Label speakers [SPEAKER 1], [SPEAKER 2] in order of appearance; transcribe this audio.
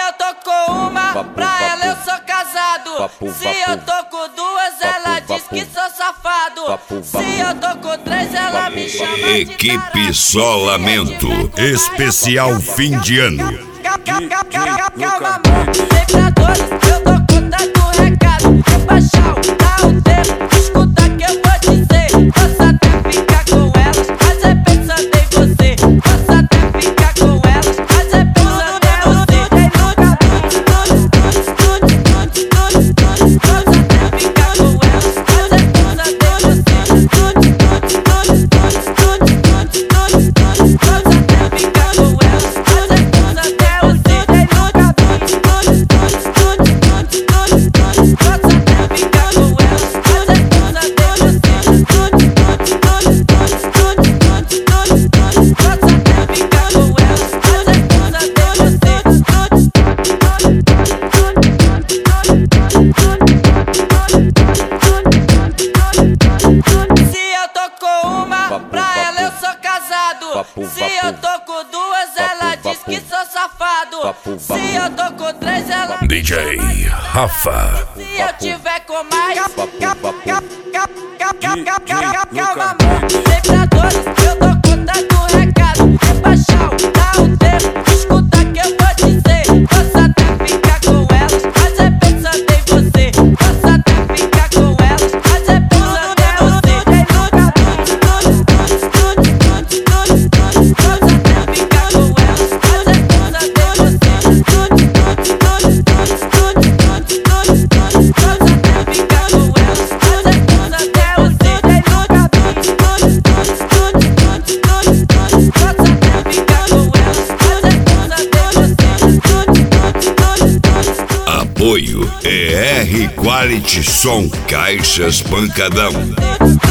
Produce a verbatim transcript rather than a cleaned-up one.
[SPEAKER 1] eu tô com uma, pra ela eu sou casado. Se eu tô com duas, ela diz que sou safado. Se eu tô com três, ela me chama de
[SPEAKER 2] Equipe Só Lamento, especial fim de ano.
[SPEAKER 1] Calma, amor, vem pra todos, eu tô contando recado. Baixar, dá o tempo, escuta que eu vou dizer. Posso até ficar com elas, mas é pensando em você. Posso até ficar com elas, mas é pensando em você. Tem nunca tudo, tudo, tudo, tudo, tudo, tudo. Posso até ficar com elas, mas é pensando em você. Tudo, tudo, tudo, tudo, tudo, tudo, tudo. Posso até ficar com elas, mas é pensando em você. Tem nunca tudo, tudo, tudo, tudo, tudo, tudo. Posso até ficar com elas, mas é pensando em você. Tudo, tudo, tudo, tudo, tudo, tudo, tudo. Posso até ficar com elas, mas é pensando em você. Se eu tô com uma, pra ela eu sou casado. Se eu tô com duas, ela diz que sou safado. Se eu tô com três, ela
[SPEAKER 2] D J Rafa.
[SPEAKER 1] se eu tiver com mais, calma, amor, vem pra todos, eu tô contando recado. Baixar, dá o tempo, escuta que eu vou dizer. Posso até ficar com elas, mas é pensando em você. Posso até ficar com elas, mas é pensando em você. Tem nunca tudo, tudo, tudo, tudo, tudo, tudo. Posso até ficar com elas, mas é pensando em você. Tudo, tudo, tudo, tudo, tudo, tudo, tudo. Posso até ficar com elas, mas é pensando em você. Tem nunca tudo, tudo, tudo, tudo, tudo, tudo. Posso até ficar com elas, mas é pensando em você. Tudo, tudo, tudo, tudo.
[SPEAKER 2] Apoio E R Quality Som, Caixas Pancadão.